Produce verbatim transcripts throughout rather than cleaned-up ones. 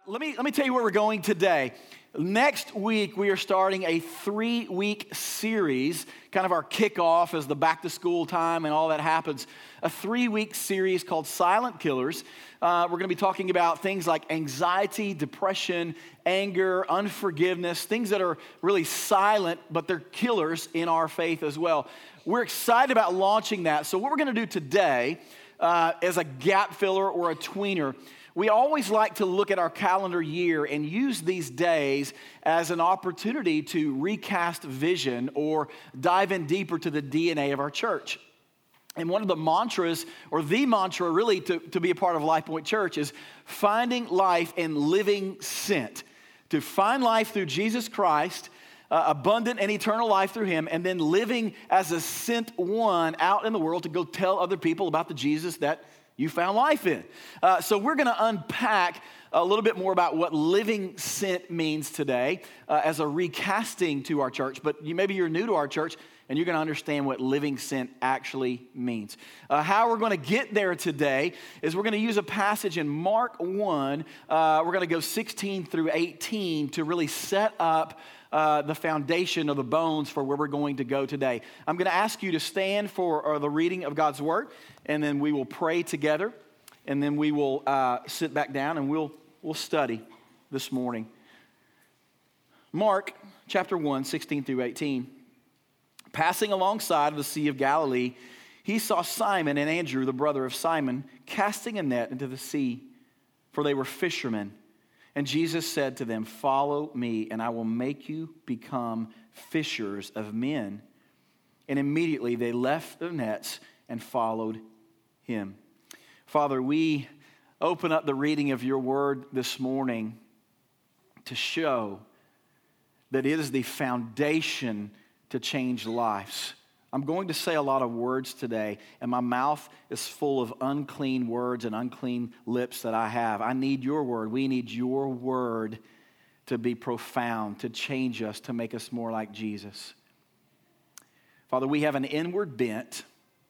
Let me, let me tell you where we're going today. Next week, we are starting a three-week series, kind of our kickoff as the back-to-school time and all that happens. A three-week series called Silent Killers. Uh, we're going to be talking about things like anxiety, depression, anger, unforgiveness, things that are really silent, but they're killers in our faith as well. We're excited about launching that. So what we're going to do today uh, as a gap filler or a tweener, we always like to look at our calendar year and use these days as an opportunity to recast vision or dive in deeper to the D N A of our church. And one of the mantras, or the mantra really to, to be a part of Life Point Church, is finding life and living sent. To find life through Jesus Christ, uh, abundant and eternal life through Him, and then living as a sent one out in the world to go tell other people about the Jesus that you found life in. Uh, so we're going to unpack a little bit more about what living sent means today uh, as a recasting to our church. But you, maybe you're new to our church and you're going to understand what living sent actually means. Uh, how we're going to get there today is we're going to use a passage in Mark one. Uh, we're going to go sixteen through eighteen to really set up Uh, the foundation of the bones for where we're going to go today. I'm going to ask you to stand for uh, the reading of God's Word, and then we will pray together, and then we will uh, sit back down and we'll we'll study this morning. Mark chapter one, sixteen through eighteen. Passing alongside of the Sea of Galilee, he saw Simon and Andrew, the brother of Simon, casting a net into the sea, for they were fishermen. And Jesus said to them, "Follow me, and I will make you become fishers of men." And immediately they left their nets and followed him. Father, we open up the reading of your word this morning to show that it is the foundation to change lives. I'm going to say a lot of words today, and my mouth is full of unclean words and unclean lips that I have. I need your word. We need your word to be profound, to change us, to make us more like Jesus. Father, we have an inward bent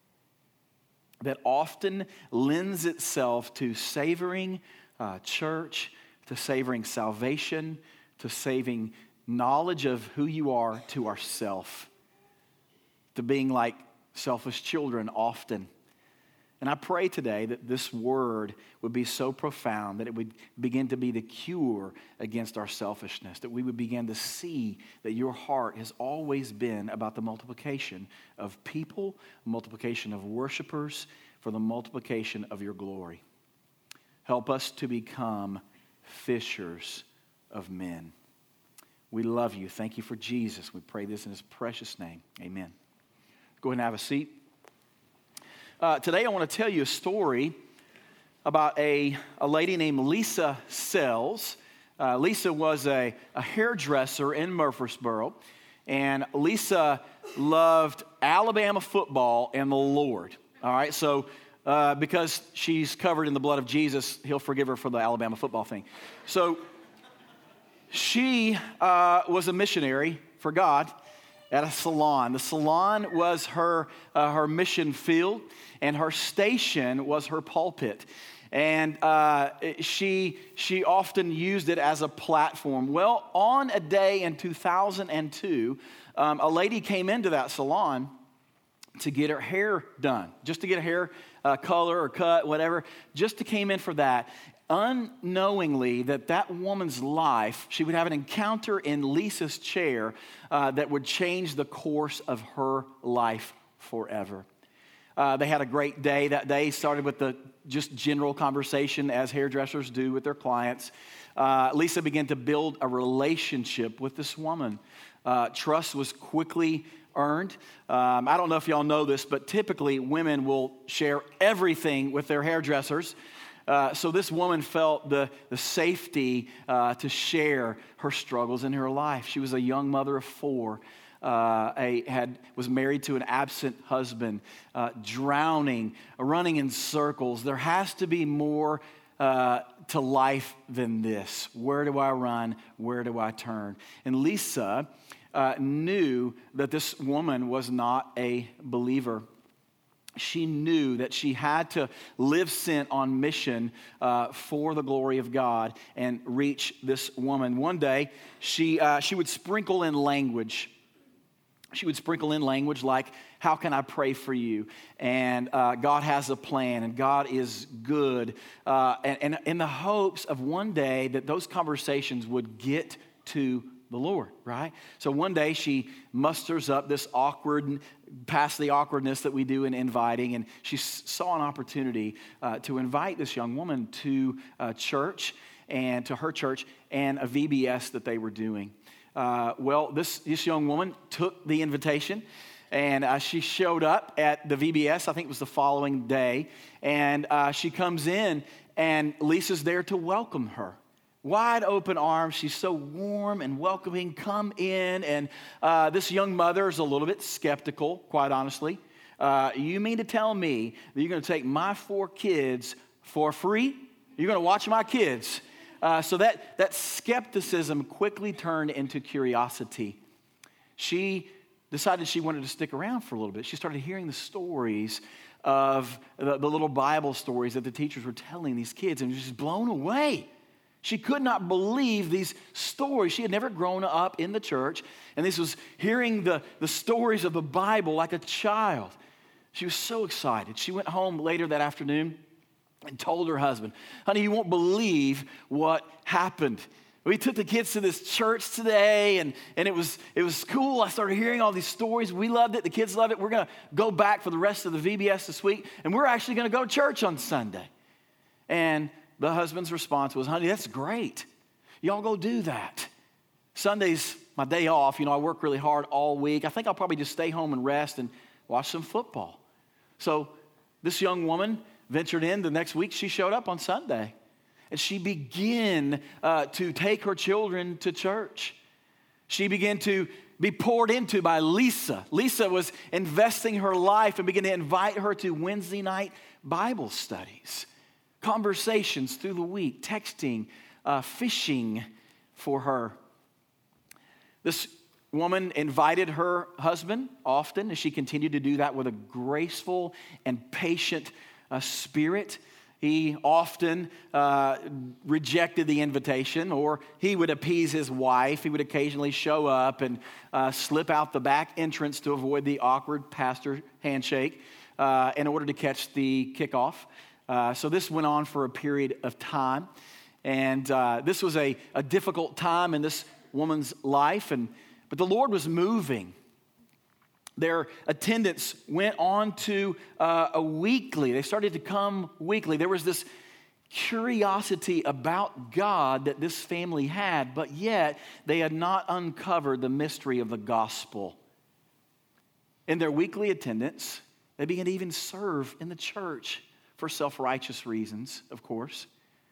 that often lends itself to savoring uh, church, to savoring salvation, to saving knowledge of who you are to ourselves, to being like selfish children often. And I pray today that this word would be so profound that it would begin to be the cure against our selfishness, that we would begin to see that your heart has always been about the multiplication of people, multiplication of worshipers, for the multiplication of your glory. Help us to become fishers of men. We love you. Thank you for Jesus. We pray this in his precious name. Amen. Go ahead and have a seat. Uh, today I want to tell you a story about a, a lady named Lisa Sells. Uh, Lisa was a, a hairdresser in Murfreesboro, and Lisa loved Alabama football and the Lord. All right, so uh, because she's covered in the blood of Jesus, he'll forgive her for the Alabama football thing. So she uh, was a missionary for God at a salon. The salon was her uh, her mission field, and her station was her pulpit. And uh, she she often used it as a platform. Well, on a day in two thousand two, um, a lady came into that salon to get her hair done, just to get a hair uh, color or cut, whatever, just to came in for that. Unknowingly that that woman's life, she would have an encounter in Lisa's chair uh, that would change the course of her life forever. Uh, they had a great day that day. Started with the just general conversation as hairdressers do with their clients. Uh, Lisa began to build a relationship with this woman. Uh, trust was quickly earned. Um, I don't know if y'all know this, but typically women will share everything with their hairdressers. Uh, so this woman felt the, the safety uh, to share her struggles in her life. She was a young mother of four, uh, a, had was married to an absent husband, uh, drowning, running in circles. There has to be more uh, to life than this. Where do I run? Where do I turn? And Lisa uh, knew that this woman was not a believer. she knew that she had to live sent on mission uh, for the glory of God and reach this woman. One day, she uh, she would sprinkle in language. She would sprinkle in language like, how can I pray for you? And uh, God has a plan, and God is good. Uh, and, and in the hopes of one day that those conversations would get to the Lord, right? So one day she musters up this awkward, past the awkwardness that we do in inviting, and she saw an opportunity uh, to invite this young woman to uh, church, and to her church, and a V B S that they were doing. Uh, well, this, this young woman took the invitation, and uh, she showed up at the V B S. I think it was the following day, and uh, she comes in, and Lisa's there to welcome her. Wide open arms. She's so warm and welcoming. Come in. And uh, this young mother is a little bit skeptical, quite honestly. Uh, you mean to tell me that you're going to take my four kids for free? You're going to watch my kids? Uh, so that, that skepticism quickly turned into curiosity. She decided she wanted to stick around for a little bit. She started hearing the stories of the, the little Bible stories that the teachers were telling these kids, and was just blown away. She could not believe these stories. She had never grown up in the church, and this was hearing the, the stories of the Bible like a child. She was so excited. She went home later that afternoon and told her husband, honey, you won't believe what happened. We took the kids to this church today, and, and it was it was cool. I started hearing all these stories. We loved it. The kids loved it. We're going to go back for the rest of the V B S this week, and we're actually going to go to church on Sunday. And the husband's response was, honey, that's great. Y'all go do that. Sunday's my day off. You know, I work really hard all week. I think I'll probably just stay home and rest and watch some football. So this young woman ventured in. The next week, she showed up on Sunday. And she began uh, to take her children to church. She began to be poured into by Lisa. Lisa was investing her life and began to invite her to Wednesday night Bible studies. Conversations through the week, texting, uh, fishing for her. This woman invited her husband often, and she continued to do that with a graceful and patient uh, spirit. He often uh, rejected the invitation, or he would appease his wife. He would occasionally show up and uh, slip out the back entrance to avoid the awkward pastor handshake uh, in order to catch the kickoff. Uh, so this went on for a period of time, and uh, this was a, a difficult time in this woman's life, and but the Lord was moving. Their attendance went on to uh, a weekly. They started to come weekly. There was this curiosity about God that this family had, but yet they had not uncovered the mystery of the gospel. In their weekly attendance, they began to even serve in the church for self-righteous reasons, of course.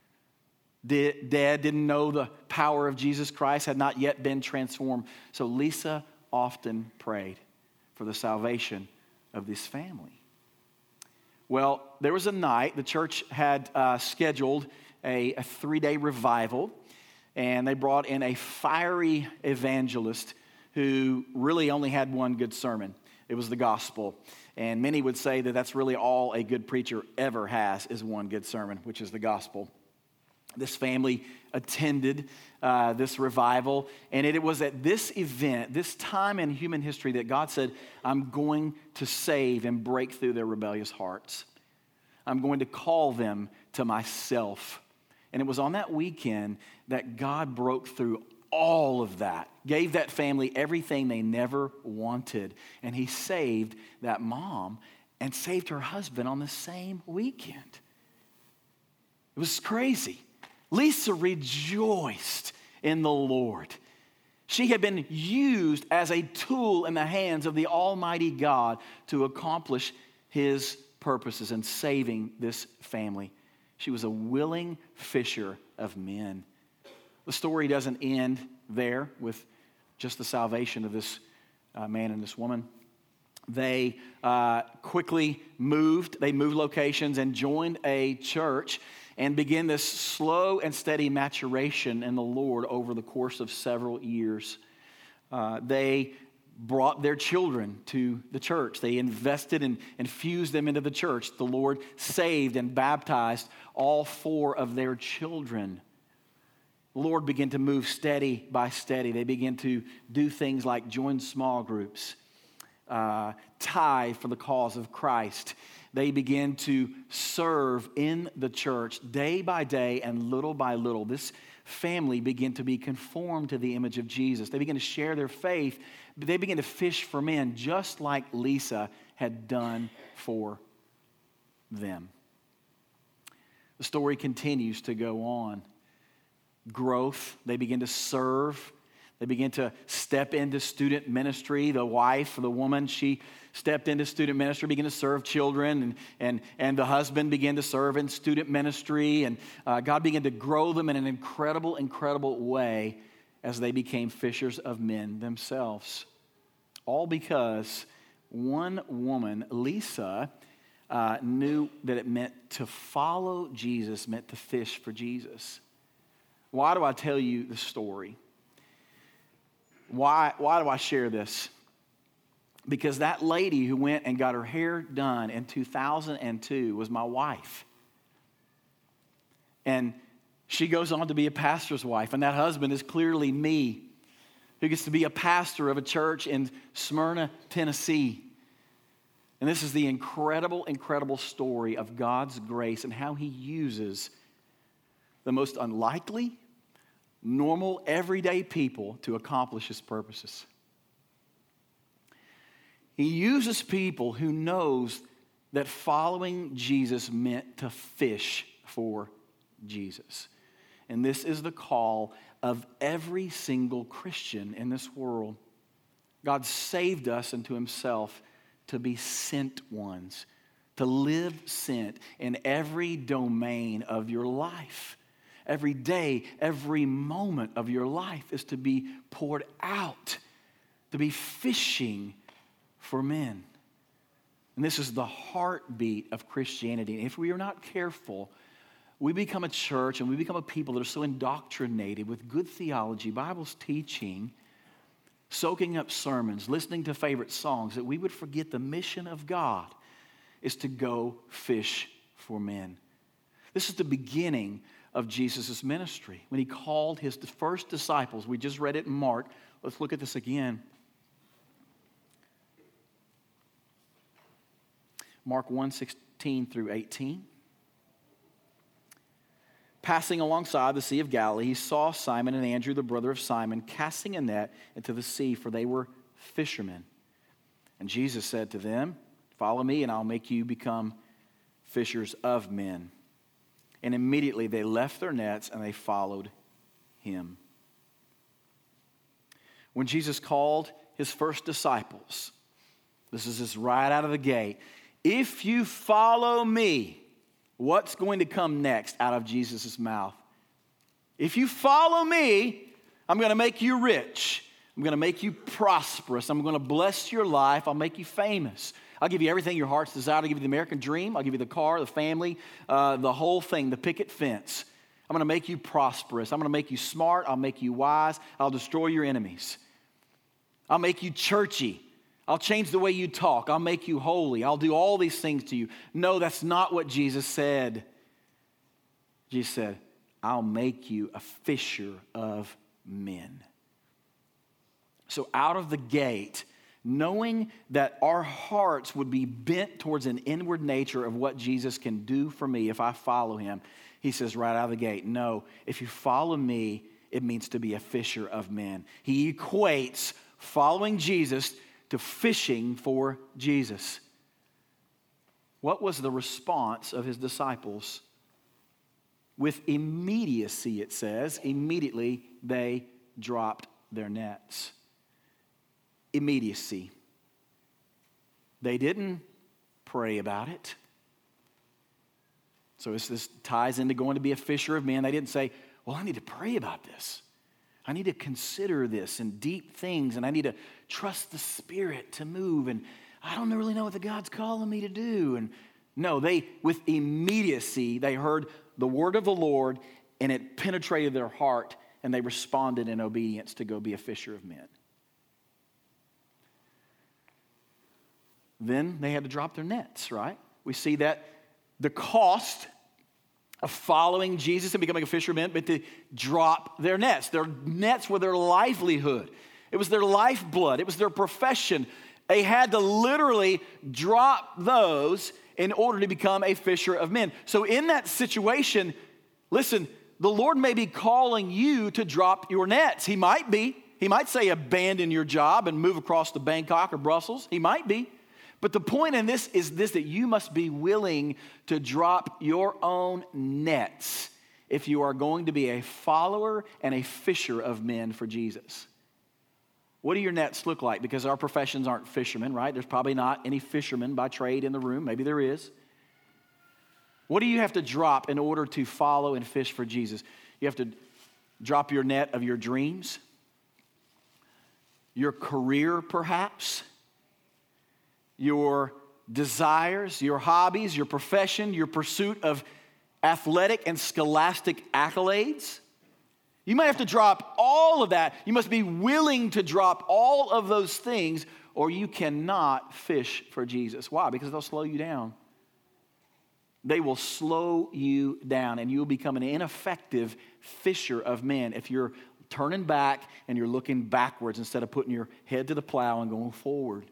Dad didn't know the power of Jesus Christ, had not yet been transformed. So Lisa often prayed for the salvation of this family. Well, there was a night, the church had uh, scheduled a, a three-day revival, and they brought in a fiery evangelist who really only had one good sermon. It was the gospel. And many would say that that's really all a good preacher ever has, is one good sermon, which is the gospel. This family attended uh, this revival, and it, it was at this event, this time in human history, that God said, I'm going to save and break through their rebellious hearts. I'm going to call them to myself. And it was on that weekend that God broke through all of that, gave that family everything they never wanted, and he saved that mom and saved her husband on the same weekend. It was crazy. Lisa rejoiced in the Lord. She had been used as a tool in the hands of the Almighty God to accomplish his purposes in saving this family. She was a willing fisher of men. The story doesn't end there with just the salvation of this uh, man and this woman. They uh, quickly moved. They moved locations and joined a church and began this slow and steady maturation in the Lord over the course of several years. Uh, they brought their children to the church. They invested and infused them into the church. The Lord saved and baptized all four of their children. The Lord began to move steady by steady. They began to do things like join small groups, uh, tithe for the cause of Christ. They began to serve in the church day by day and little by little. This family began to be conformed to the image of Jesus. They began to share their faith, but they began to fish for men just like Lisa had done for them. The story continues to go on. Growth, they begin to serve. They begin to step into student ministry. The wife, the woman, she stepped into student ministry, began to serve children, and, and, and the husband began to serve in student ministry, and uh, God began to grow them in an incredible, incredible way as they became fishers of men themselves. All because one woman, Lisa, uh, knew that it meant to follow Jesus, meant to fish for Jesus. Why do I tell you the story? Why, why do I share this? Because that lady who went and got her hair done in two thousand two was my wife. And she goes on to be a pastor's wife. And that husband is clearly me, who gets to be a pastor of a church in Smyrna, Tennessee. And this is the incredible, incredible story of God's grace and how he uses the most unlikely, normal, everyday people to accomplish his purposes. He uses people who knows that following Jesus meant to fish for Jesus. And this is the call of every single Christian in this world. God saved us unto himself to be sent ones, to live sent in every domain of your life. Every day, every moment of your life is to be poured out, to be fishing for men. And this is the heartbeat of Christianity. And if we are not careful, we become a church and we become a people that are so indoctrinated with good theology, Bible's teaching, soaking up sermons, listening to favorite songs, that we would forget the mission of God is to go fish for men. This is the beginning of Jesus' ministry. When he called his first disciples, we just read it in Mark. Let's look at this again. Mark one, sixteen through eighteen. Passing alongside the Sea of Galilee, he saw Simon and Andrew, the brother of Simon, casting a net into the sea, for they were fishermen. And Jesus said to them, "Follow me, and I'll make you become fishers of men." And immediately they left their nets and they followed him. When Jesus called his first disciples, this is just right out of the gate. If you follow me, what's going to come next out of Jesus' mouth? If you follow me, I'm going to make you rich. I'm going to make you prosperous. I'm going to bless your life. I'll make you famous. I'll give you everything your heart's desire. I'll give you the American dream. I'll give you the car, the family, uh, the whole thing, the picket fence. I'm going to make you prosperous. I'm going to make you smart. I'll make you wise. I'll destroy your enemies. I'll make you churchy. I'll change the way you talk. I'll make you holy. I'll do all these things to you. No, that's not what Jesus said. Jesus said, I'll make you a fisher of men. So out of the gate, knowing that our hearts would be bent towards an inward nature of what Jesus can do for me if I follow him, he says right out of the gate, no, if you follow me, it means to be a fisher of men. He equates following Jesus to fishing for Jesus. What was the response of his disciples? With immediacy, it says, immediately they dropped their nets. Immediacy. They didn't pray about it. So this, this ties into going to be a fisher of men. They didn't say, well, I need to pray about this. I need to consider this and deep things, and I need to trust the Spirit to move, and I don't really know what the God's calling me to do. And no, they, with immediacy, they heard the word of the Lord, and it penetrated their heart, and they responded in obedience to go be a fisher of men. then they had to drop their nets, right? We see that the cost of following Jesus and becoming a fisherman meant to drop their nets. Their nets were their livelihood. It was their lifeblood. It was their profession. They had to literally drop those in order to become a fisher of men. So in that situation, listen, the Lord may be calling you to drop your nets. He might be. He might say abandon your job and move across to Bangkok or Brussels. He might be. But the point in this is this, that you must be willing to drop your own nets if you are going to be a follower and a fisher of men for Jesus. What do your nets look like? Because our professions aren't fishermen, right? There's probably not any fishermen by trade in the room. Maybe there is. What do you have to drop in order to follow and fish for Jesus? You have to drop your net of your dreams, your career perhaps, your desires, your hobbies, your profession, your pursuit of athletic and scholastic accolades. You might have to drop all of that. You must be willing to drop all of those things, or you cannot fish for Jesus. Why? Because they'll slow you down. They will slow you down, and you'll become an ineffective fisher of men if you're turning back and you're looking backwards instead of putting your head to the plow and going forward.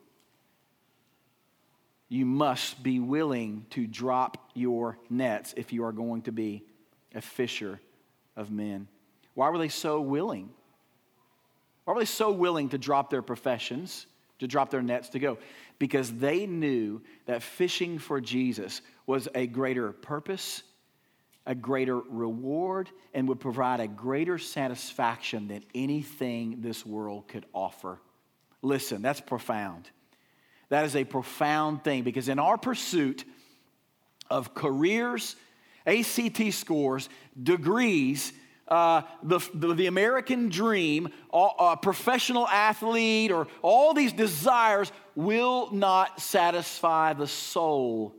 You must be willing to drop your nets if you are going to be a fisher of men. Why were they so willing? Why were they so willing to drop their professions, to drop their nets to go? Because they knew that fishing for Jesus was a greater purpose, a greater reward, and would provide a greater satisfaction than anything this world could offer. Listen, that's profound. That is a profound thing, because in our pursuit of careers, A C T scores, degrees, uh, the, the, the American dream, a professional athlete, or all these desires will not satisfy the soul.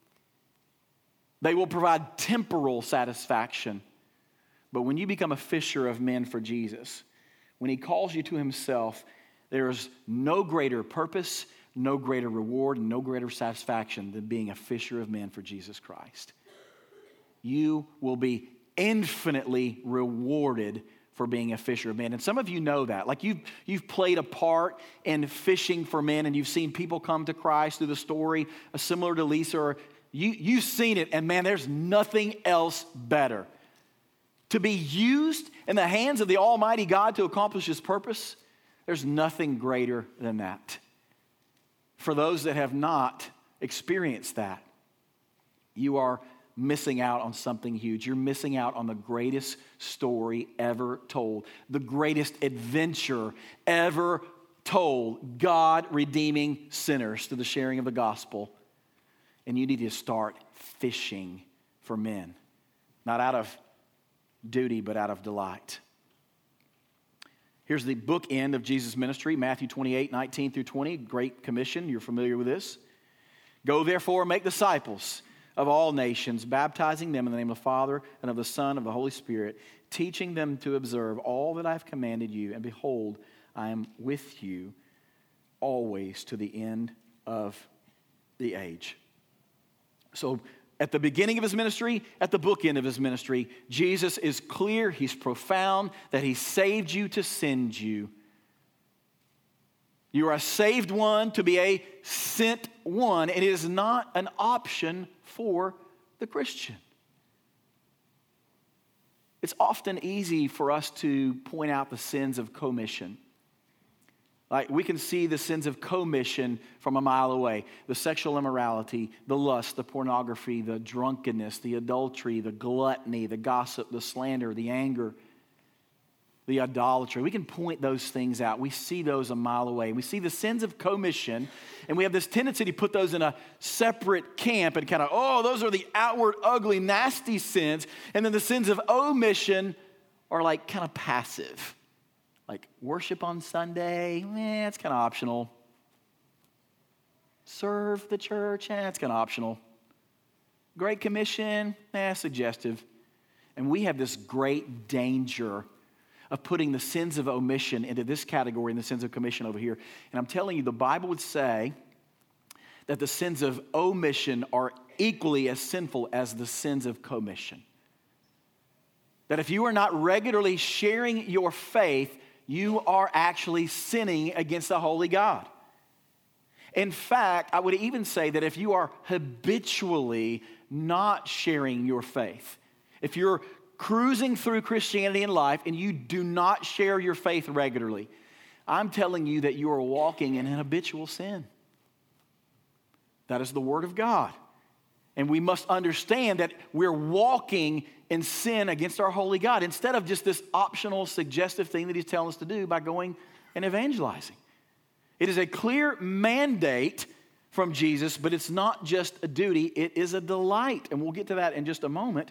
They will provide temporal satisfaction. But when you become a fisher of men for Jesus, when he calls you to himself, there is no greater purpose, no greater reward, and no greater satisfaction than being a fisher of men for Jesus Christ. You will be infinitely rewarded for being a fisher of men. And some of you know that. Like you've, you've played a part in fishing for men, and you've seen people come to Christ through the story, uh, similar to Lisa. Or you, you've seen it, and man, there's nothing else better. To be used in the hands of the Almighty God to accomplish his purpose, there's nothing greater than that. For those that have not experienced that, you are missing out on something huge. You're missing out on the greatest story ever told, the greatest adventure ever told, God redeeming sinners through the sharing of the gospel. And you need to start fishing for men, not out of duty, but out of delight. Here's the bookend of Jesus' ministry, Matthew twenty-eight, nineteen through twenty, Great Commission. You're familiar with this. Go therefore, make disciples of all nations, baptizing them in the name of the Father and of the Son and of the Holy Spirit, teaching them to observe all that I've commanded you. And behold, I am with you always to the end of the age. So at the beginning of his ministry, at the bookend of his ministry, Jesus is clear, he's profound, that he saved you to send you. You are a saved one to be a sent one. It is not an option for the Christian. It's often easy for us to point out the sins of commission. Like we can see the sins of commission from a mile away. The sexual immorality, the lust, the pornography, the drunkenness, the adultery, the gluttony, the gossip, the slander, the anger, the idolatry. We can point those things out. We see those a mile away. We see the sins of commission, and we have this tendency to put those in a separate camp and kind of, oh, those are the outward, ugly, nasty sins. And then the sins of omission are like kind of passive. Like worship on Sunday, eh, it's kind of optional. Serve the church, eh, it's kind of optional. Great Commission, eh, suggestive. And we have this great danger of putting the sins of omission into this category and the sins of commission over here. And I'm telling you, the Bible would say that the sins of omission are equally as sinful as the sins of commission. That if you are not regularly sharing your faith, you are actually sinning against the holy God. In fact, I would even say that if you are habitually not sharing your faith, if you're cruising through Christianity in life and you do not share your faith regularly, I'm telling you that you are walking in an habitual sin. That is the Word of God. And we must understand that we're walking in sin against our holy God instead of just this optional, suggestive thing that He's telling us to do by going and evangelizing. It is a clear mandate from Jesus, but it's not just a duty, it is a delight. And we'll get to that in just a moment.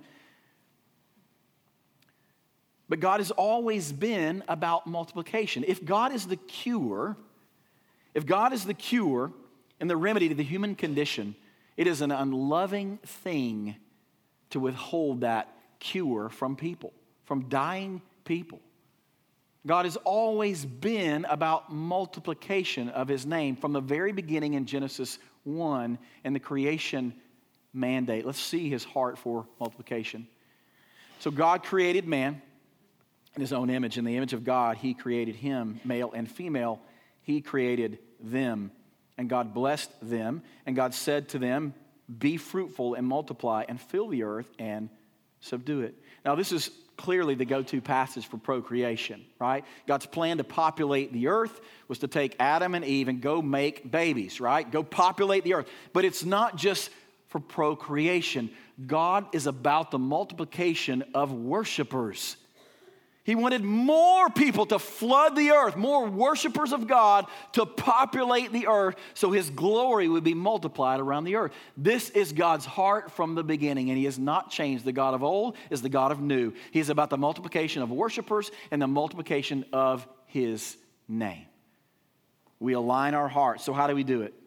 But God has always been about multiplication. If God is the cure, if God is the cure and the remedy to the human condition, it is an unloving thing to withhold that cure from people, from dying people. God has always been about multiplication of His name from the very beginning in Genesis one and the creation mandate. Let's see His heart for multiplication. So God created man in His own image. In the image of God, He created him, male and female. He created them. And God blessed them. And God said to them, be fruitful and multiply and fill the earth and subdue it. Now, this is clearly the go-to passage for procreation, right? God's plan to populate the earth was to take Adam and Eve and go make babies, right? Go populate the earth. But it's not just for procreation. God is about the multiplication of worshipers. He wanted more people to flood the earth, more worshipers of God to populate the earth so His glory would be multiplied around the earth. This is God's heart from the beginning, and He has not changed. The God of old is the God of new. He is about the multiplication of worshipers and the multiplication of His name. We align our hearts. So how do we do it?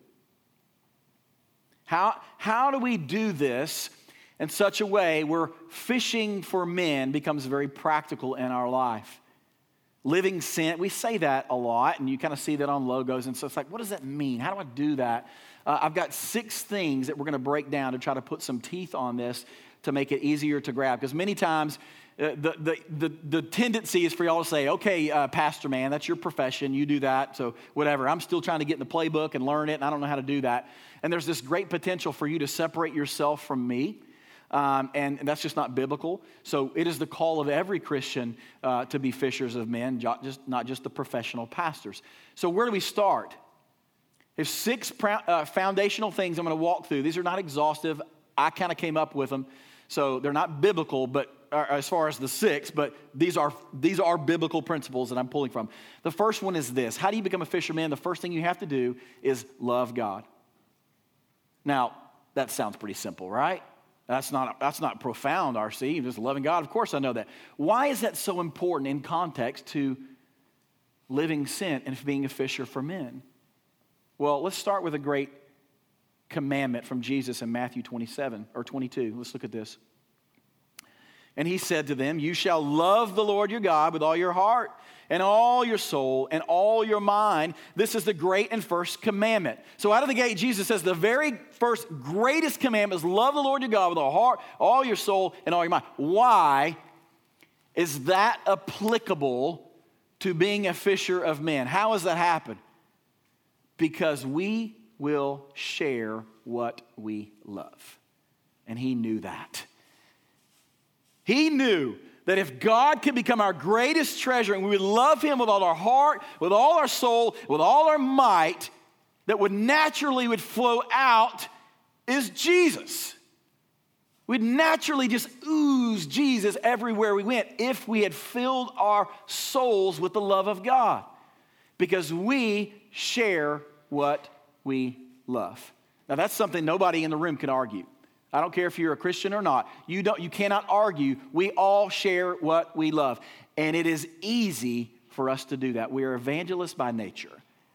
How, how do we do this in such a way where fishing for men becomes very practical in our life? Living sin, we say that a lot, and you kind of see that on logos, and so it's like, what does that mean? How do I do that? Uh, I've got six things that we're going to break down to try to put some teeth on this to make it easier to grab, because many times uh, the, the, the, the tendency is for y'all to say, okay, uh, pastor man, that's your profession, you do that, so whatever. I'm still trying to get in the playbook and learn it, and I don't know how to do that. And there's this great potential for you to separate yourself from me. Um, and, and that's just not biblical. So it is the call of every Christian uh, to be fishers of men, just, not just the professional pastors. So where do we start? There's six pr- uh, foundational things I'm going to walk through. These are not exhaustive. I kind of came up with them. So they're not biblical, but uh, as far as the six, but these are, these are biblical principles that I'm pulling from. The first one is this. How do you become a fisherman? The first thing you have to do is love God. Now, that sounds pretty simple, right? That's not, that's not profound, R C, just loving God. Of course I know that. Why is that so important in context to living sin and being a fisher for men? Well, let's start with a great commandment from Jesus in Matthew twenty-seven or twenty-two. Let's look at this. And He said to them, you shall love the Lord your God with all your heart and all your soul and all your mind. This is the great and first commandment. So out of the gate, Jesus says the very first greatest commandment is love the Lord your God with all heart, all your soul, and all your mind. Why is that applicable to being a fisher of men? How does that happen? Because we will share what we love. And He knew that. He knew that if God can become our greatest treasure and we would love Him with all our heart, with all our soul, with all our might, that would naturally would flow out is Jesus. We'd naturally just ooze Jesus everywhere we went if we had filled our souls with the love of God, because we share what we love. Now that's something nobody in the room can argue. I don't care if you're a Christian or not. You don't. You cannot argue. We all share what we love. And it is easy for us to do that. We are evangelists by nature.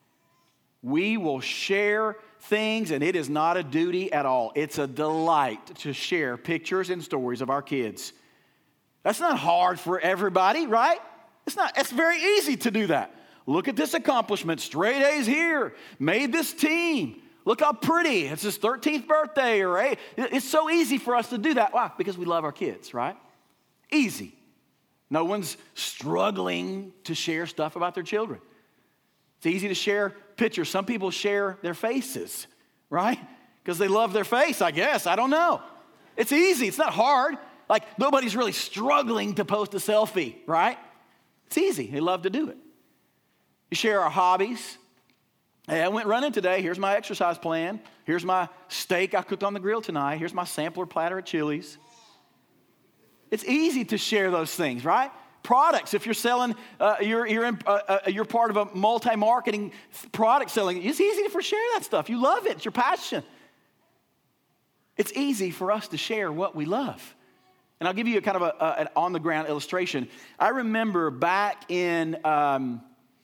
We will share things, and it is not a duty at all. It's a delight to share pictures and stories of our kids. That's not hard for everybody, right? It's not. It's very easy to do that. Look at this accomplishment. Straight A's here. Made this team. Look how pretty. It's his thirteenth birthday, or hey, it's so easy for us to do that. Why? Because we love our kids, right? Easy. No one's struggling to share stuff about their children. It's easy to share pictures. Some people share their faces, right? Because they love their face, I guess. I don't know. It's easy. It's not hard. Like, nobody's really struggling to post a selfie, right? It's easy. They love to do it. You share our hobbies. Hey, I went running today. Here's my exercise plan. Here's my steak I cooked on the grill tonight. Here's my sampler platter at Chili's. It's easy to share those things, right? Products. If you're selling, uh, you're you're in, uh, uh, you're part of a multi-marketing product selling. It's easy to share that stuff. You love it. It's your passion. It's easy for us to share what we love. And I'll give you a kind of a, a, an on-the-ground illustration. I remember back in, um,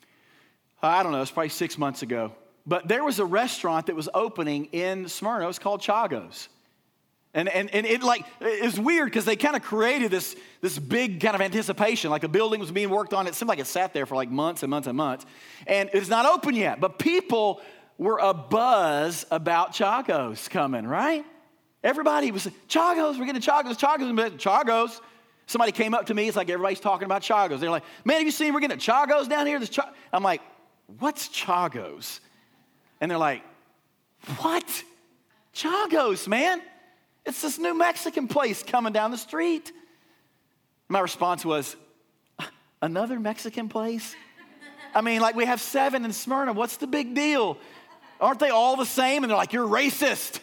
I don't know, it's probably six months ago, but there was a restaurant that was opening in Smyrna. It was called Chago's. And, and, and it like, it was weird because they kind of created this, this big kind of anticipation, like a building was being worked on. It seemed like it sat there for like months and months and months. And it's not open yet, but people were abuzz about Chago's coming, right? Everybody was, Chago's, we're getting Chago's, Chago's, Chago's. Somebody came up to me, it's like everybody's talking about Chago's. They're like, man, have you seen we're getting Chago's down here? This Ch-. I'm like, what's Chago's? And they're like, what? Chago's, man. It's this new Mexican place coming down the street. My response was, another Mexican place? I mean, like we have seven in Smyrna. What's the big deal? Aren't they all the same? And they're like, you're racist.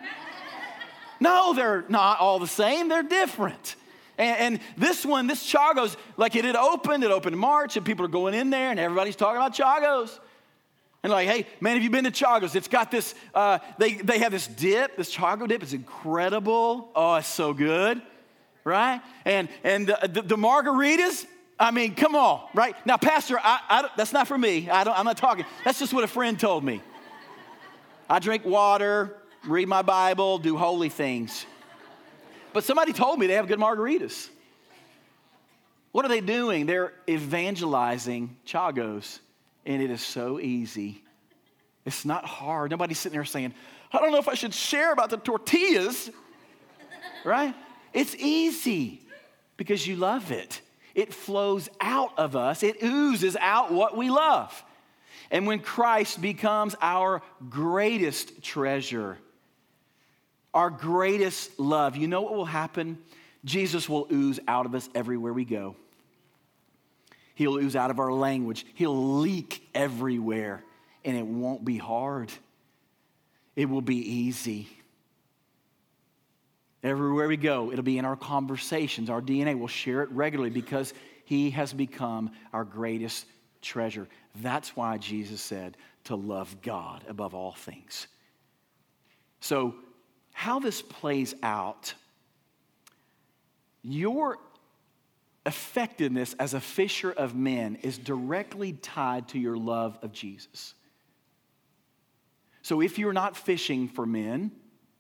No, they're not all the same. They're different. And, and this one, this Chago's, like it had opened. It opened in March, and people are going in there, and everybody's talking about Chago's. And like, hey, man, have you been to Chago's? It's got this, uh, they, they have this dip, this Chago dip. It's incredible. Oh, it's so good, right? And and the, the, the margaritas, I mean, come on, right? Now, Pastor, I, I, that's not for me. I don't, I'm not talking. That's just what a friend told me. I drink water, read my Bible, do holy things. But somebody told me they have good margaritas. What are they doing? They're evangelizing Chago's. And it is so easy. It's not hard. Nobody's sitting there saying, I don't know if I should share about the tortillas, right? It's easy because you love it. It flows out of us. It oozes out what we love. And when Christ becomes our greatest treasure, our greatest love, you know what will happen? Jesus will ooze out of us everywhere we go. He'll ooze out of our language. He'll leak everywhere, and it won't be hard. It will be easy. Everywhere we go, it'll be in our conversations. Our D N A will share it regularly because he has become our greatest treasure. That's why Jesus said to love God above all things. So, how this plays out, your effectiveness as a fisher of men is directly tied to your love of Jesus. So if you're not fishing for men,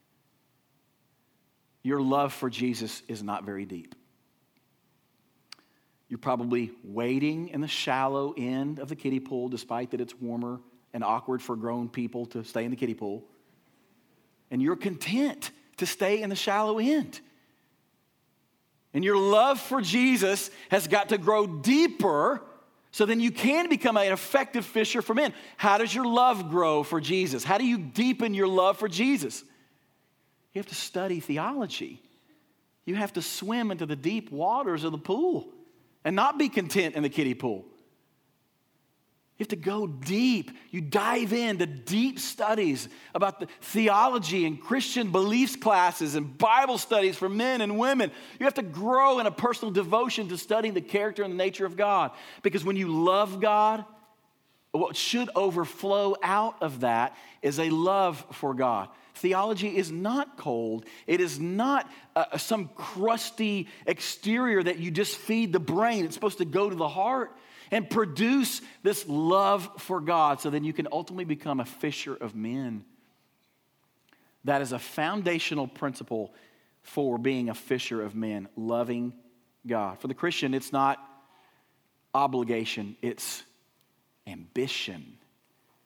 your love for Jesus is not very deep. You're probably wading in the shallow end of the kiddie pool, despite that it's warmer and awkward for grown people to stay in the kiddie pool. And you're content to stay in the shallow end. And your love for Jesus has got to grow deeper so then you can become an effective fisher for men. How does your love grow for Jesus? How do you deepen your love for Jesus? You have to study theology. You have to swim into the deep waters of the pool and not be content in the kiddie pool. You have to go deep. You dive into deep studies about the theology and Christian beliefs classes and Bible studies for men and women. You have to grow in a personal devotion to studying the character and the nature of God. Because when you love God, what should overflow out of that is a love for God. Theology is not cold. It is not uh, some crusty exterior that you just feed the brain. It's supposed to go to the heart and produce this love for God so then you can ultimately become a fisher of men. That is a foundational principle for being a fisher of men, loving God. For the Christian, it's not obligation, it's ambition.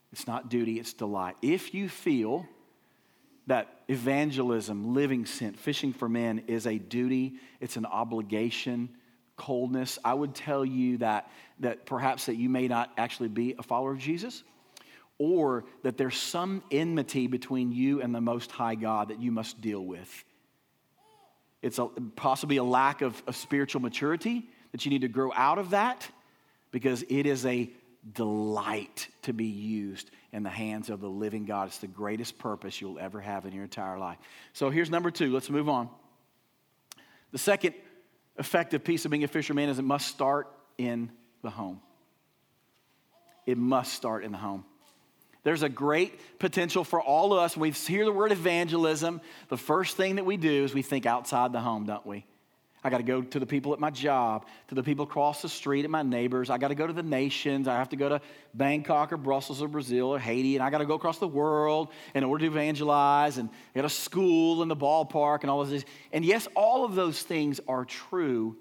It's not duty, it's delight. If you feel that evangelism, living sent, fishing for men is a duty, it's an obligation, coldness, I would tell you that, that perhaps that you may not actually be a follower of Jesus, or that there's some enmity between you and the Most High God that you must deal with. It's a, possibly a lack of, of spiritual maturity, that you need to grow out of that, because it is a delight to be used in the hands of the living God. It's the greatest purpose you'll ever have in your entire life. So here's number two. Let's move on. The second effective piece of being a fisherman is it must start in the home. It must start in the home. There's a great potential for all of us. When we hear the word evangelism, the first thing that we do is we think outside the home, don't we? I got to go to the people at my job, to the people across the street, at my neighbors. I got to go to the nations. I have to go to Bangkok or Brussels or Brazil or Haiti, and I got to go across the world in order to evangelize, and I got a school and the ballpark and all of this. And yes, all of those things are true.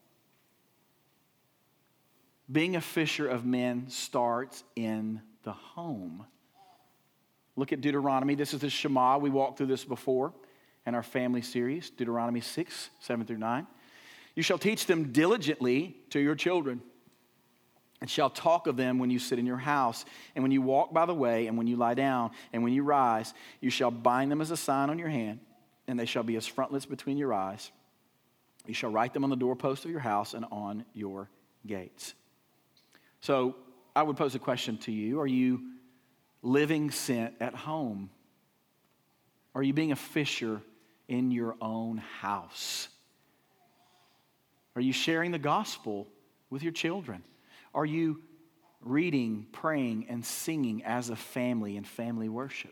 Being a fisher of men starts in the home. Look at Deuteronomy. This is the Shema. We walked through this before in our family series, Deuteronomy six, seven through nine. You shall teach them diligently to your children, and shall talk of them when you sit in your house, and when you walk by the way, and when you lie down, and when you rise. You shall bind them as a sign on your hand, and they shall be as frontlets between your eyes. You shall write them on the doorpost of your house and on your gates. So I would pose a question to you. Are you living sent at home? Are you being a fisher in your own house? Are you sharing the gospel with your children? Are you reading, praying, and singing as a family in family worship?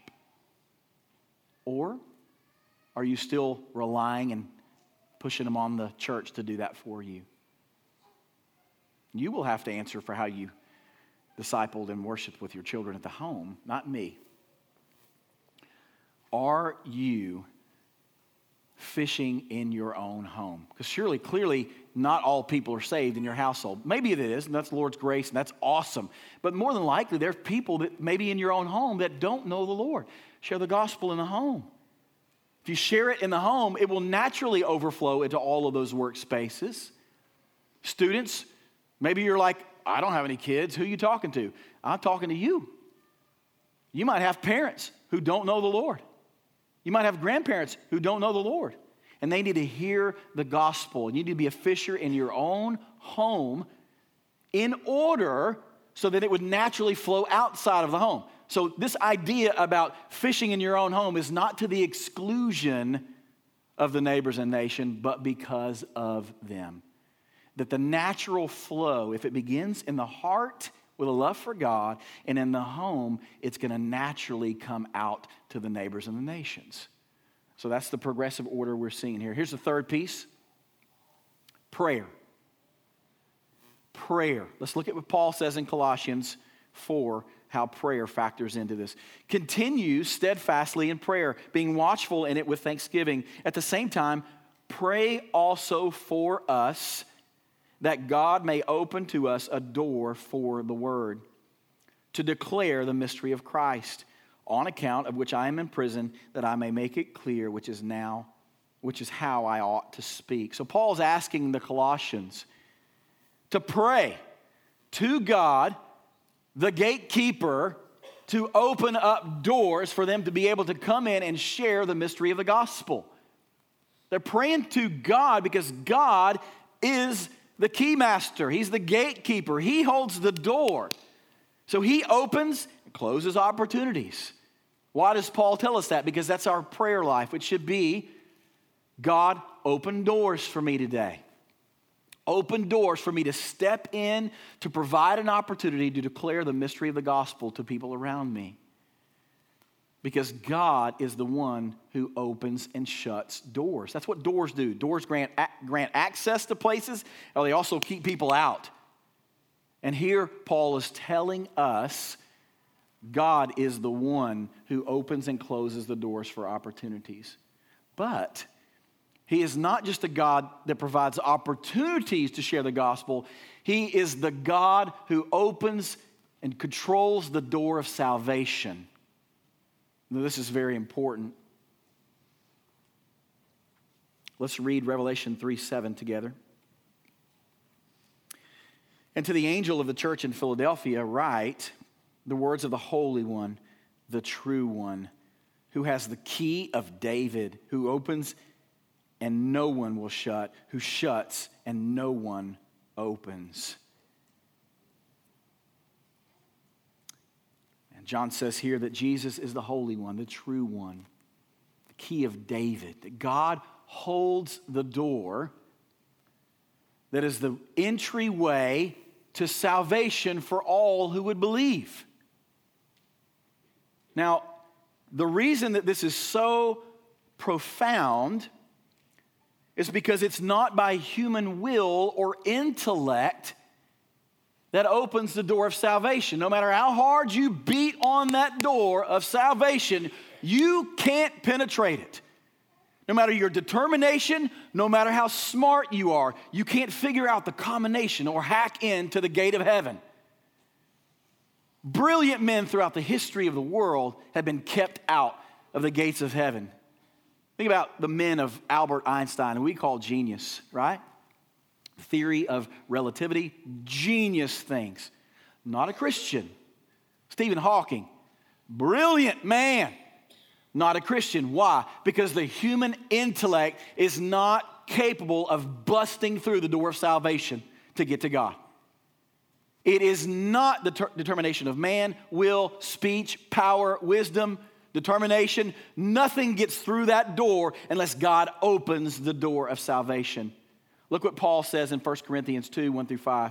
Or are you still relying and pushing them on the church to do that for you? You will have to answer for how you discipled and worshiped with your children at the home, not me. Are you fishing in your own home? Because surely, clearly, not all people are saved in your household. Maybe it is, and that's the Lord's grace, and that's awesome. But more than likely, there are people that maybe in your own home that don't know the Lord. Share the gospel in the home. If you share it in the home, it will naturally overflow into all of those workspaces. Students, maybe you're like, I don't have any kids. Who are you talking to? I'm talking to you. You might have parents who don't know the Lord. You might have grandparents who don't know the Lord, and they need to hear the gospel. You need to be a fisher in your own home in order so that it would naturally flow outside of the home. So this idea about fishing in your own home is not to the exclusion of the neighbors and nation, but because of them. That the natural flow, if it begins in the heart with a love for God, and in the home, it's going to naturally come out to the neighbors and the nations. So that's the progressive order we're seeing here. Here's the third piece. Prayer. Prayer. Let's look at what Paul says in Colossians four, how prayer factors into this. Continue steadfastly in prayer, being watchful in it with thanksgiving. At the same time, pray also for us, that God may open to us a door for the word, to declare the mystery of Christ, on account of which I am in prison, that I may make it clear, which is now, which is how I ought to speak. So Paul's asking the Colossians to pray to God, the gatekeeper, to open up doors for them to be able to come in and share the mystery of the gospel. They're praying to God because God is the key master. He's the gatekeeper. He holds the door. So he opens and closes opportunities. Why does Paul tell us that? Because that's our prayer life. It should be, God, open doors for me today. Open doors for me to step in, to provide an opportunity to declare the mystery of the gospel to people around me. Because God is the one who opens and shuts doors. That's what doors do. Doors grant, grant access to places, or they also keep people out. And here Paul is telling us God is the one who opens and closes the doors for opportunities. But he is not just a God that provides opportunities to share the gospel. He is the God who opens and controls the door of salvation. Now, this is very important. Let's read Revelation three seven together. And to the angel of the church in Philadelphia write the words of the Holy One, the true One, who has the key of David, who opens and no one will shut, who shuts and no one opens. And John says here that Jesus is the Holy One, the true One, the key of David, that God holds the door that is the entryway to salvation for all who would believe. Now, the reason that this is so profound is because it's not by human will or intellect that opens the door of salvation. No matter how hard you beat on that door of salvation, you can't penetrate it. No matter your determination, no matter how smart you are, you can't figure out the combination or hack into the gate of heaven. Brilliant men throughout the history of the world have been kept out of the gates of heaven. Think about the men of Albert Einstein, who we call genius, right? Theory of relativity, genius things. Not a Christian. Stephen Hawking, brilliant man. Not a Christian. Why? Because the human intellect is not capable of busting through the door of salvation to get to God. It is not the ter- determination of man, will, speech, power, wisdom, determination. Nothing gets through that door unless God opens the door of salvation. Look what Paul says in First Corinthians two, one through five.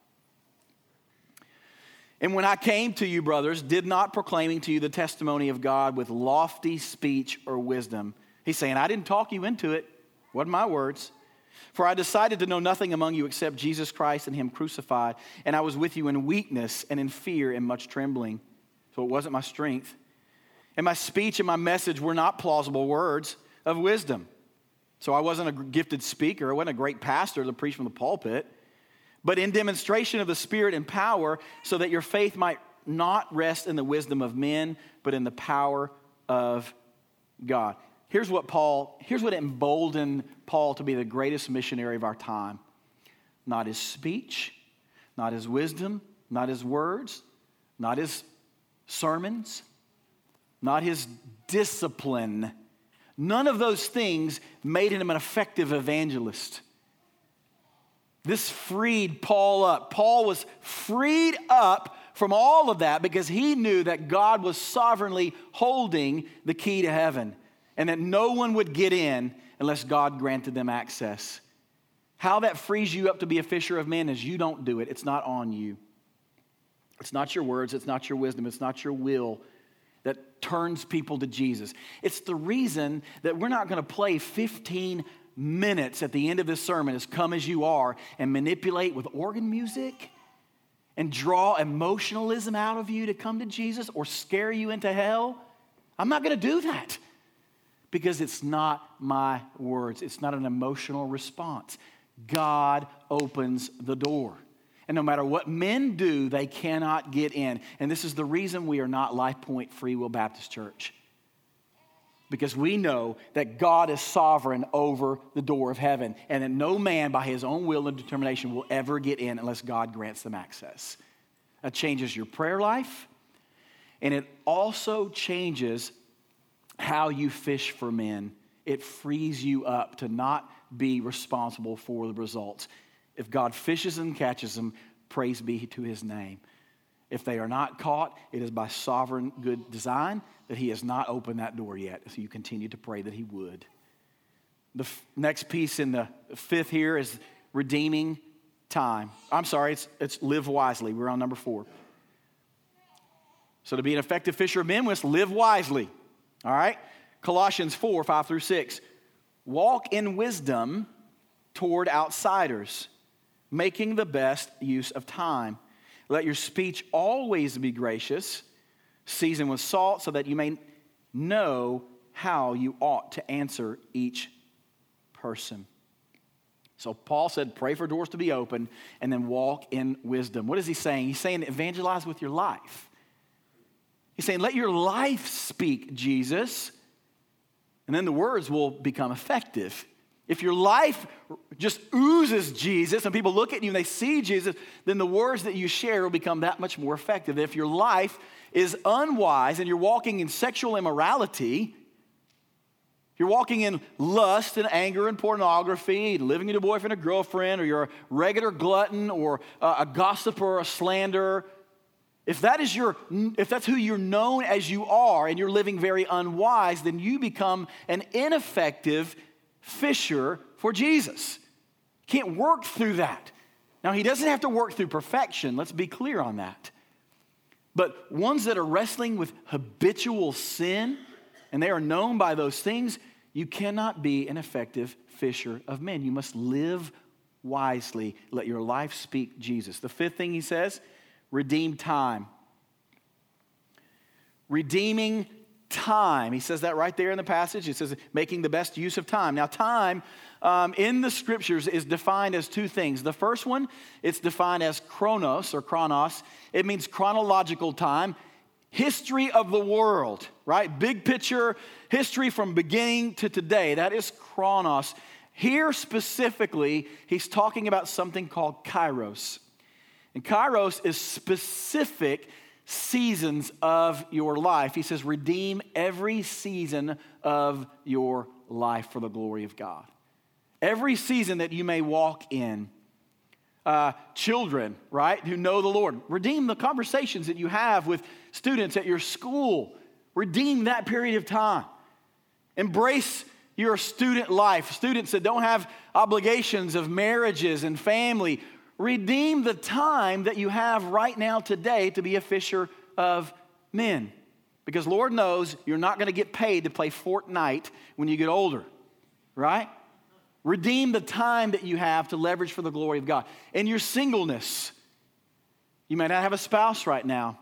And when I came to you, brothers, did not proclaiming to you the testimony of God with lofty speech or wisdom. He's saying, I didn't talk you into it. Wasn't my words. For I decided to know nothing among you except Jesus Christ and him crucified. And I was with you in weakness and in fear and much trembling. So it wasn't my strength. And my speech and my message were not plausible words of wisdom. So I wasn't a gifted speaker. I wasn't a great pastor to preach from the pulpit. But in demonstration of the Spirit and power, so that your faith might not rest in the wisdom of men, but in the power of God. Here's what Paul, here's what emboldened Paul to be the greatest missionary of our time. Not his speech, not his wisdom, not his words, not his sermons, not his discipline. None of those things made him an effective evangelist. This freed Paul up. Paul was freed up from all of that because he knew that God was sovereignly holding the key to heaven and that no one would get in unless God granted them access. How that frees you up to be a fisher of men is you don't do it. It's not on you. It's not your words. It's not your wisdom. It's not your will that turns people to Jesus. It's the reason that we're not going to play fifteen minutes at the end of this sermon as come as you are and manipulate with organ music and draw emotionalism out of you to come to Jesus or scare you into hell. I'm not going to do that because it's not my words. It's not an emotional response. God opens the door. And no matter what men do, they cannot get in. And this is the reason we are not Life Point Free Will Baptist Church. Because we know that God is sovereign over the door of heaven and that no man by his own will and determination will ever get in unless God grants them access. That changes your prayer life, and it also changes how you fish for men. It frees you up to not be responsible for the results. If God fishes and catches them, praise be to his name. If they are not caught, it is by sovereign good design that he has not opened that door yet. So you continue to pray that he would. The f- next piece in the fifth here is redeeming time. I'm sorry, it's, it's live wisely. We're on number four. So to be an effective fisher of men, we must live wisely. All right? Colossians four, five through six. Walk in wisdom toward outsiders, making the best use of time. Let your speech always be gracious, seasoned with salt, so that you may know how you ought to answer each person. So Paul said, pray for doors to be open and then walk in wisdom. What is he saying? He's saying evangelize with your life. He's saying let your life speak Jesus, and then the words will become effective. If your life just oozes Jesus and people look at you and they see Jesus, then the words that you share will become that much more effective. If your life is unwise and you're walking in sexual immorality, you're walking in lust and anger and pornography, living with a boyfriend or girlfriend, or you're a regular glutton or a gossiper or a slanderer, if that is your, if that's who you're known as you are and you're living very unwise, then you become an ineffective fisher for Jesus. You can't work through that. Now, he doesn't have to work through perfection. Let's be clear on that. But ones that are wrestling with habitual sin and they are known by those things, you cannot be an effective fisher of men. You must live wisely. Let your life speak Jesus. The fifth thing he says, redeem time. Redeeming time. He says that right there in the passage. It says making the best use of time. Now, time um, in the scriptures is defined as two things. The first one, it's defined as chronos or chronos. It means chronological time. History of the world, right? Big picture history from beginning to today. That is chronos. Here specifically, he's talking about something called kairos. And kairos is specific seasons of your life. He says, redeem every season of your life for the glory of God. Every season that you may walk in. Uh, children, right, who know the Lord. Redeem the conversations that you have with students at your school. Redeem that period of time. Embrace your student life. Students that don't have obligations of marriages and family. Redeem the time that you have right now today to be a fisher of men. Because Lord knows you're not going to get paid to play Fortnite when you get older, right? Redeem the time that you have to leverage for the glory of God. In your singleness, you may not have a spouse right now.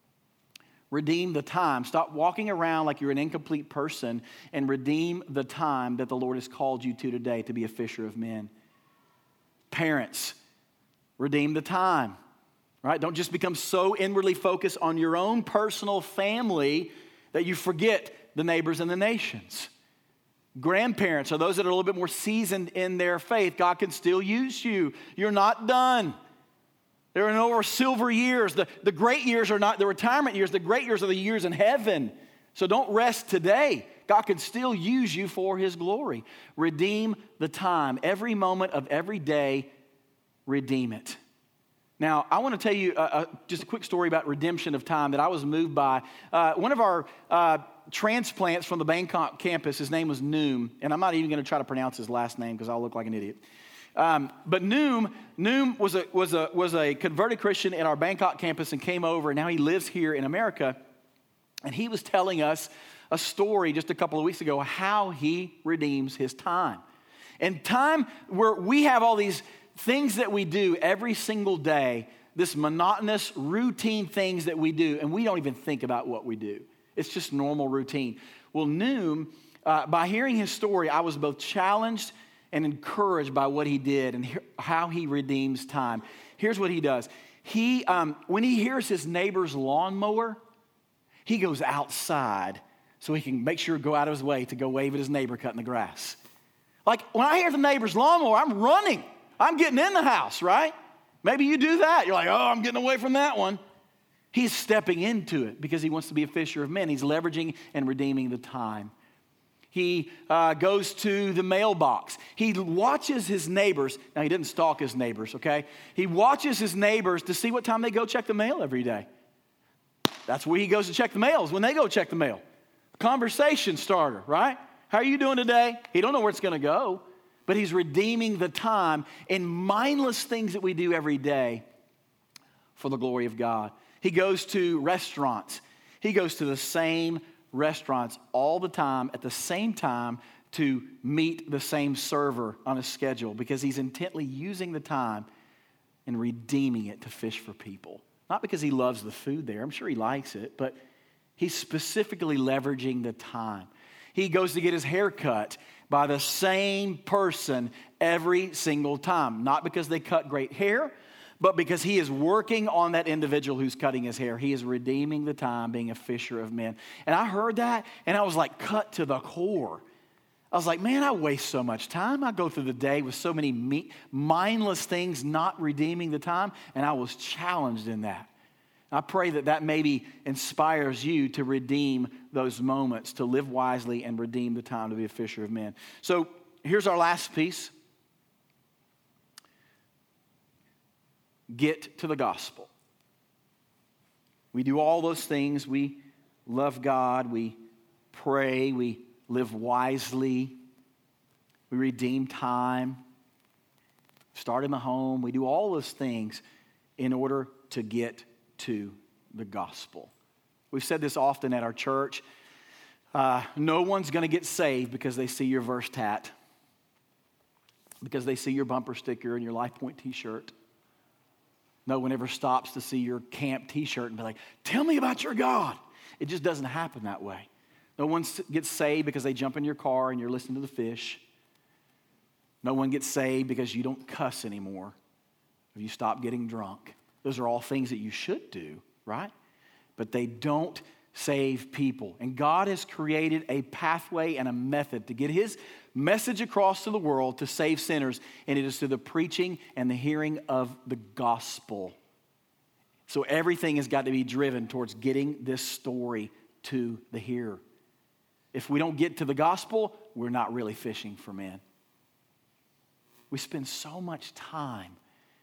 Redeem the time. Stop walking around like you're an incomplete person and redeem the time that the Lord has called you to today to be a fisher of men. Parents, redeem the time, right? Don't just become so inwardly focused on your own personal family that you forget the neighbors and the nations. Grandparents, or those that are a little bit more seasoned in their faith, God can still use you. You're not done. There are no more silver years. The, the great years are not the retirement years. The great years are the years in heaven. So don't rest today. God can still use you for His glory. Redeem the time. Every moment of every day, redeem it. Now, I want to tell you uh, uh, just a quick story about redemption of time that I was moved by. Uh, one of our uh, transplants from the Bangkok campus, his name was Noom, and I'm not even going to try to pronounce his last name because I'll look like an idiot. Um, but Noom, Noom was a was a was a converted Christian in our Bangkok campus and came over, and now he lives here in America. And he was telling us a story just a couple of weeks ago how he redeems his time. And time where we have all these things that we do every single day, this monotonous, routine things that we do, and we don't even think about what we do. It's just normal routine. Well, Noom, uh, by hearing his story, I was both challenged and encouraged by what he did and he- how he redeems time. Here's what he does. He, um, when he hears his neighbor's lawnmower, he goes outside so he can make sure to go out of his way to go wave at his neighbor cutting the grass. Like when I hear the neighbor's lawnmower, I'm running. I'm getting in the house, right? Maybe you do that. You're like, oh, I'm getting away from that one. He's stepping into it because he wants to be a fisher of men. He's leveraging and redeeming the time. He uh, goes to the mailbox. He watches his neighbors. Now, he didn't stalk his neighbors, okay? He watches his neighbors to see what time they go check the mail every day. That's where he goes to check the mail, is when they go check the mail. Conversation starter, right? How are you doing today? He don't know where it's going to go, but he's redeeming the time in mindless things that we do every day for the glory of God. He goes to restaurants. He goes to the same restaurants all the time at the same time to meet the same server on a schedule because he's intently using the time and redeeming it to fish for people. Not because he loves the food there. I'm sure he likes it, but he's specifically leveraging the time. He goes to get his hair cut by the same person every single time. Not because they cut great hair, but because he is working on that individual who's cutting his hair. He is redeeming the time, being a fisher of men. And I heard that, and I was like cut to the core. I was like, man, I waste so much time. I go through the day with so many me- mindless things, not redeeming the time, and I was challenged in that. I pray that that maybe inspires you to redeem those moments, to live wisely and redeem the time to be a fisher of men. So here's our last piece. Get to the gospel. We do all those things. We love God. We pray. We live wisely. We redeem time. Start in the home. We do all those things in order to get to the gospel. We've said this often at our church. Uh, no one's going to get saved because they see your verse tat, because they see your bumper sticker and your Life Point t-shirt. No one ever stops to see your camp t-shirt and be like, tell me about your God. It just doesn't happen that way. No one gets saved because they jump in your car and you're listening to the fish. No one gets saved because you don't cuss anymore, or you stop getting drunk. Those are all things that you should do, right? But they don't save people. And God has created a pathway and a method to get his message across to the world to save sinners, and it is through the preaching and the hearing of the gospel. So everything has got to be driven towards getting this story to the hearer. If we don't get to the gospel, we're not really fishing for men. We spend so much time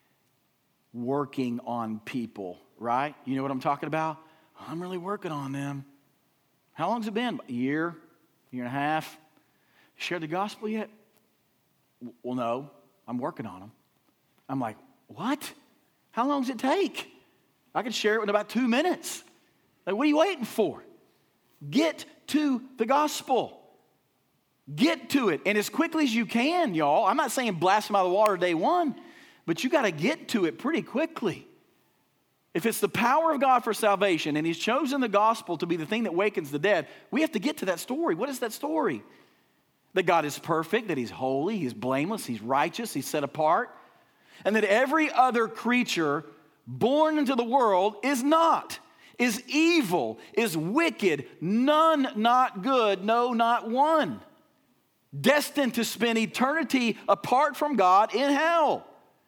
working on people, right? You know what I'm talking about? I'm really working on them. How long's it been? A year, year and a half. Shared the gospel yet? Well, no, I'm working on them. I'm like, what? How long does it take? I can share it in about two minutes. Like, what are you waiting for? Get to the gospel. Get to it. And as quickly as you can, y'all. I'm not saying blast them out of the water day one, but you got to get to it pretty quickly. If it's the power of God for salvation and he's chosen the gospel to be the thing that wakens the dead, we have to get to that story. What is that story? That God is perfect, that he's holy, he's blameless, he's righteous, he's set apart, and that every other creature born into the world is not, is evil, is wicked, none not good, no, not one, destined to spend eternity apart from God in hell.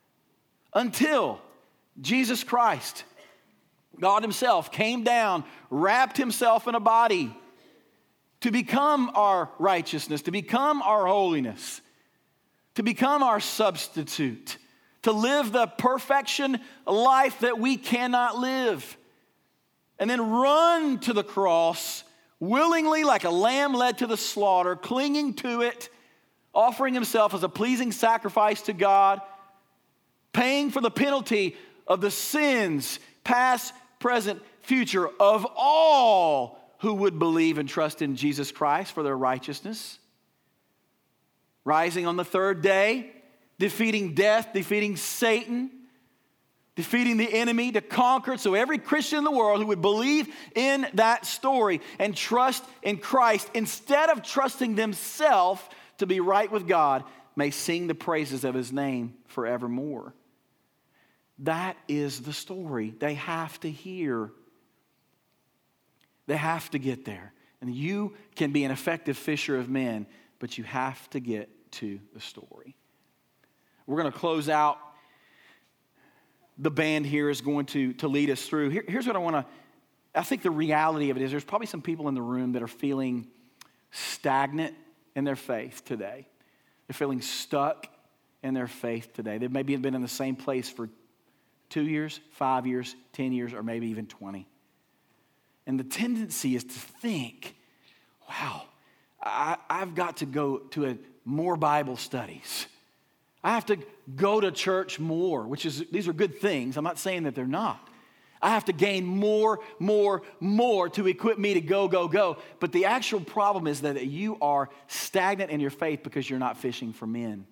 Until Jesus Christ, God himself, came down, wrapped himself in a body to become our righteousness, to become our holiness, to become our substitute, to live the perfection life that we cannot live, and then run to the cross willingly like a lamb led to the slaughter, clinging to it, offering himself as a pleasing sacrifice to God, paying for the penalty of the sins, past, present, future, of all who would believe and trust in Jesus Christ for their righteousness. Rising on the third day, defeating death, defeating Satan, defeating the enemy to conquer it. So every Christian in the world who would believe in that story and trust in Christ, instead of trusting themselves to be right with God, may sing the praises of his name forevermore. That is the story they have to hear. They have to get there. And you can be an effective fisher of men, but you have to get to the story. We're going to close out. The band here is going to, to lead us through. Here, here's what I want to, I think the reality of it is there's probably some people in the room that are feeling stagnant in their faith today. They're feeling stuck in their faith today. They maybe have been in the same place for two years, five years, ten years, or maybe even twenty. And the tendency is to think, wow, I, I've got to go to a, more Bible studies. I have to go to church more, which is, these are good things. I'm not saying that they're not. I have to gain more, more, more to equip me to go, go, go. But the actual problem is that you are stagnant in your faith because you're not fishing for men.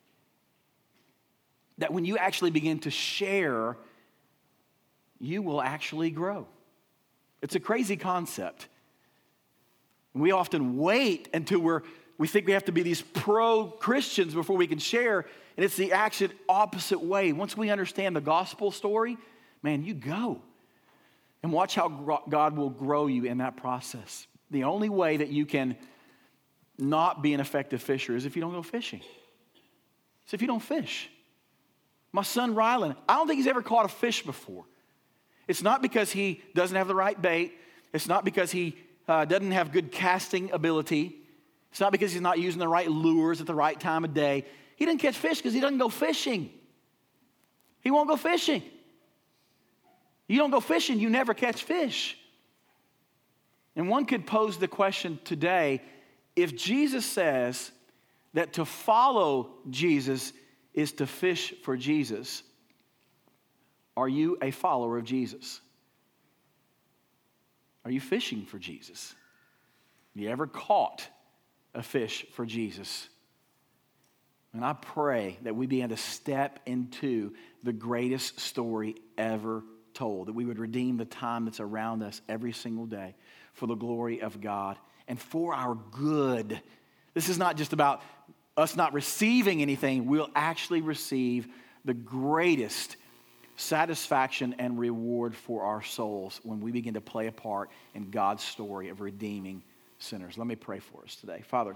That when you actually begin to share, you will actually grow. It's a crazy concept. We often wait until we're we think we have to be these pro-Christians before we can share, and it's the actual opposite way. Once we understand the gospel story, man, you go. And watch how God will grow you in that process. The only way that you can not be an effective fisher is if you don't go fishing. It's if you don't fish. My son Rylan, I don't think he's ever caught a fish before. It's not because he doesn't have the right bait. It's not because he uh, doesn't have good casting ability. It's not because he's not using the right lures at the right time of day. He didn't catch fish because he doesn't go fishing. He won't go fishing. You don't go fishing, you never catch fish. And one could pose the question today, if Jesus says that to follow Jesus is to fish for Jesus, are you a follower of Jesus? Are you fishing for Jesus? Have you ever caught a fish for Jesus? And I pray that we begin to step into the greatest story ever told, that we would redeem the time that's around us every single day for the glory of God and for our good. This is not just about us not receiving anything. We'll actually receive the greatest satisfaction and reward for our souls when we begin to play a part in God's story of redeeming sinners. Let me pray for us today. Father,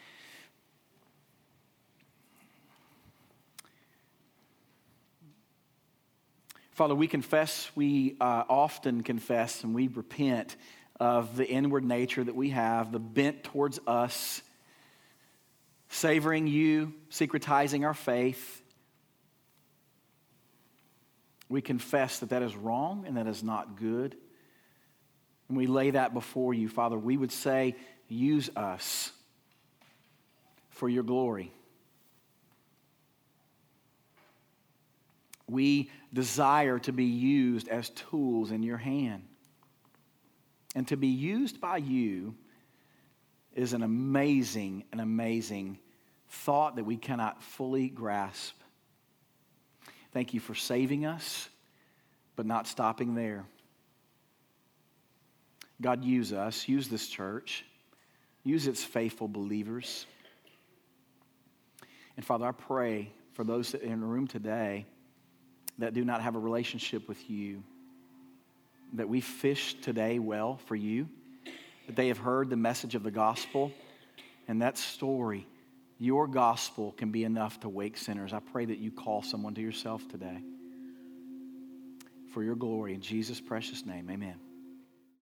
Father, we confess, we uh, often confess, and we repent of the inward nature that we have, the bent towards us, savoring you, secretizing our faith. We confess that that is wrong and that is not good. And we lay that before you, Father. We would say, use us for your glory. We desire to be used as tools in your hand. And to be used by you is an amazing, an amazing thought that we cannot fully grasp. Thank you for saving us, but not stopping there. God, use us, use this church, use its faithful believers. And Father, I pray for those that are in the room today that do not have a relationship with you, that we fish today well for you, that they have heard the message of the gospel, and that story, your gospel, can be enough to wake sinners. I pray that you call someone to yourself today. For your glory, in Jesus' precious name, amen.